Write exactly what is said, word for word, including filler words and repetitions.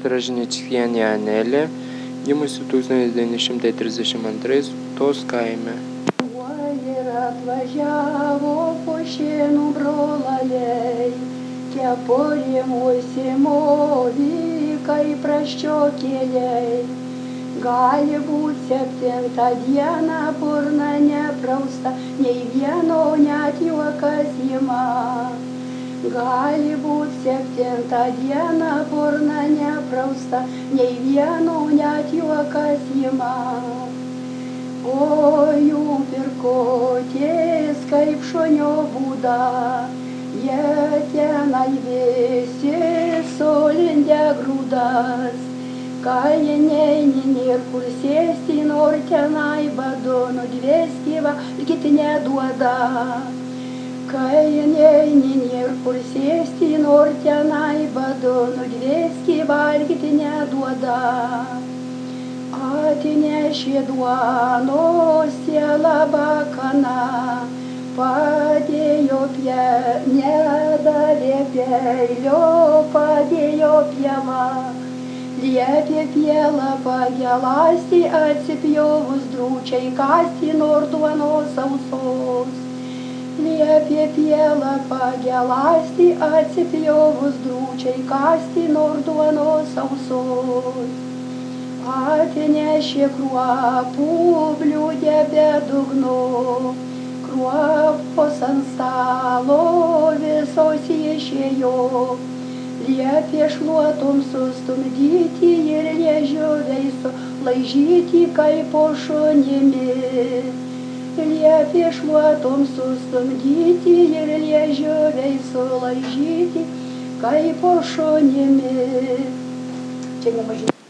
Stražnickienė Anelė, gimusi tūkstantis devyni šimtai trisdešimt antrais Ūtos kaime. Ir atvažiavo Pušėnų brolaliai, kepurėm užsimovė kaip prasčiokėliai. Gali būt septintą dieną burna neprausta, nei vieno net juokas ima. Gali būt septintą dieną burna neprausta, nei vieno net juokas ima. O jų pirkotės kaip šunio būda, jie tenai visi sulindę grūdas. Kai neini nėr kur sėsti, nor tenai badu nudvėsti valgyti neduoda. Kai neini nėr kur sėsti, nor tenai badu nudvėsti valgyti neduoda. Atnešė duonos siela bakana, padėjo pie, nedavė peilio, padėjo pievą. Liepė pielą pageląsti, atsipjovus drūčiai kąsti, nor duonos sausos. Liepė pielą pageląsti, atsipjovus drūčiai kąsti, nor duonos sausos. Atnešė kruopų bliūdę be dugno, kruopos ant stalo visos išėjo. Liepė šluotom sustumdyti ir liežuviais sulaižyti kaip po šunimi. Liepė šluotom sustumdyti ir liežuviais sulaižyti kaip po šunimi. Čia nemažai.